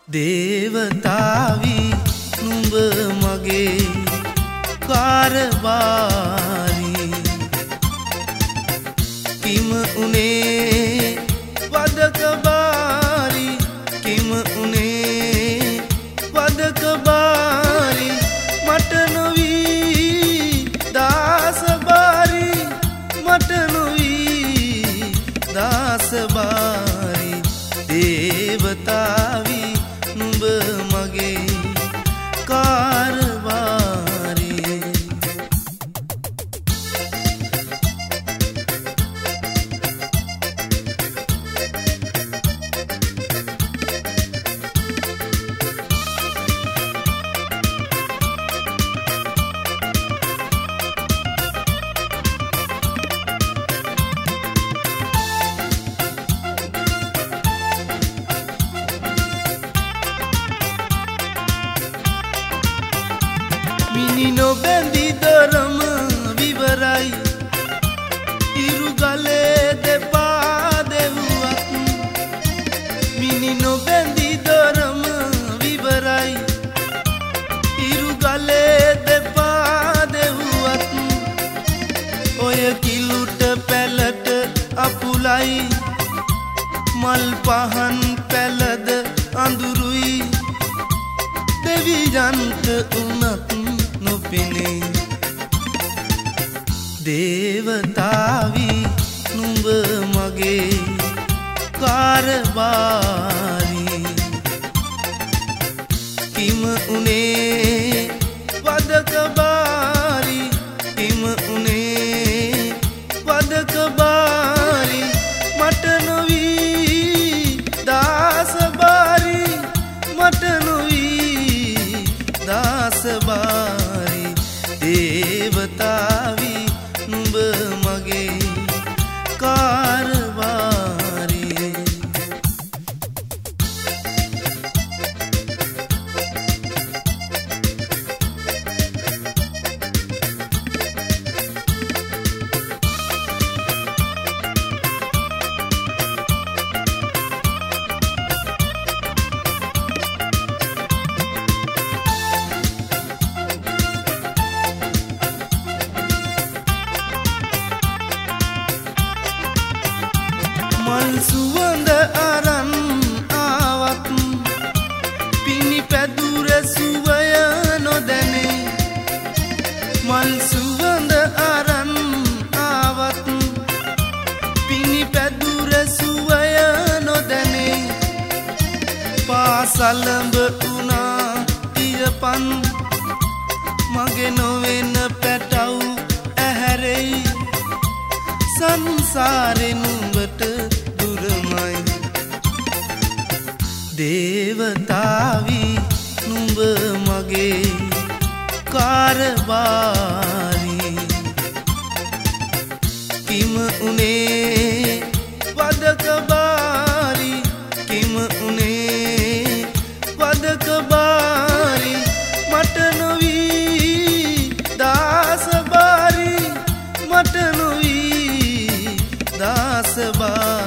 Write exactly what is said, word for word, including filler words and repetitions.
දේවතාවි නුඹ මගේ කාර්යභාරී කිම උනේ වදකබාරි කිම උනේ වදකබාරි මට නොවි දාසබාරි මට නොවි දාසබාරි දේවතාවි නුඹ මගේ කාර්යභාරී මිනි නොබැඳි දරම විවරයි ඉරුගලේ දෙපා දෙව්වත් මිනි නොබැඳි දරම විවරයි ඉරුගලේ දෙපා දෙව්වත් ඔය කිලුට පැලට අපුලයි මල් පහන් පැලද අඳුරුයි දෙවියන්ට උනත් නොපෙනේ දේවතාවි නුඹ මගේ කාර්යභාරී කිම උනේ වදකබාරි කිම උනේ වදකබාරි මට නොවි දාසබාරි මට නොවි දාසබාරි දේවතාවි නුඹ මගේ කාර්යභාරී මල් සුවඳ අරන් ආවත් පිණි පැදුර සුවය නොදැනේ මල් සුවඳ අරන් ආවත් පිණි පැදුර සුවය නොදැනේ පාසලඹ උනා පියපන් මගේ නොවෙන පැටව් ඇහැරෙයි සංසාරේ නුඹට දුරමයි දේවතාවි නුඹ මගේ කාර්යභාරී කිම උනේ වදකබාරි කිම උනේ වදකබාරි මට නොවි දාසබාරි මට නොවි දාසබාරි